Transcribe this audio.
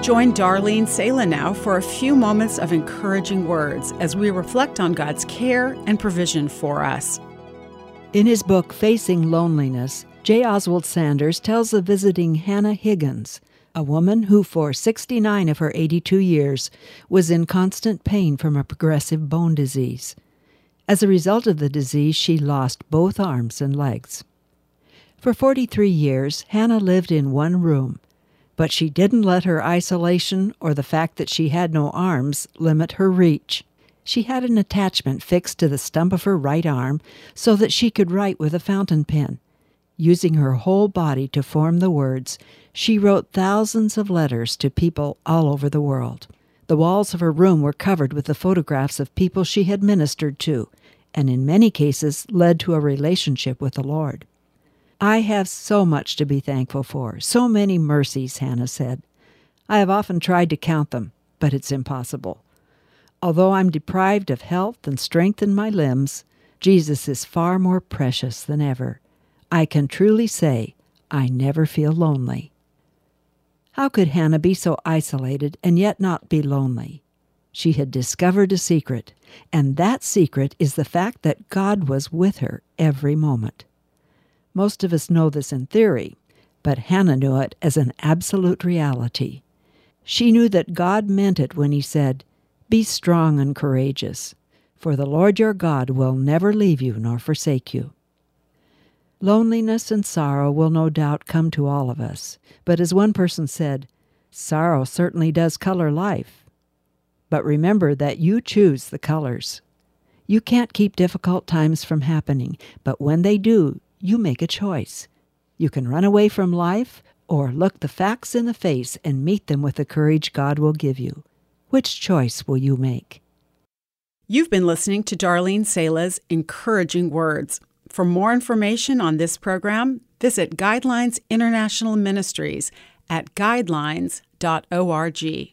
Join Darlene Sala now for a few moments of encouraging words as we reflect on God's care and provision for us. In his book, Facing Loneliness, J. Oswald Sanders tells of visiting Hannah Higgins, a woman who for 69 of her 82 years was in constant pain from a progressive bone disease. As a result of the disease, she lost both arms and legs. For 43 years, Hannah lived in one room, but she didn't let her isolation or the fact that she had no arms limit her reach. She had an attachment fixed to the stump of her right arm so that she could write with a fountain pen. Using her whole body to form the words, she wrote thousands of letters to people all over the world. The walls of her room were covered with the photographs of people she had ministered to, and in many cases led to a relationship with the Lord. "I have so much to be thankful for, so many mercies," Hannah said. "I have often tried to count them, but it's impossible. Although I'm deprived of health and strength in my limbs, Jesus is far more precious than ever. I can truly say I never feel lonely." How could Hannah be so isolated and yet not be lonely? She had discovered a secret, and that secret is the fact that God was with her every moment. Most of us know this in theory, but Hannah knew it as an absolute reality. She knew that God meant it when he said, "Be strong and courageous, for the Lord your God will never leave you nor forsake you." Loneliness and sorrow will no doubt come to all of us, but as one person said, sorrow certainly does color life. But remember that you choose the colors. You can't keep difficult times from happening, but when they do, you make a choice. You can run away from life or look the facts in the face and meet them with the courage God will give you. Which choice will you make? You've been listening to Darlene Sala's encouraging words. For more information on this program, visit Guidelines International Ministries at guidelines.org.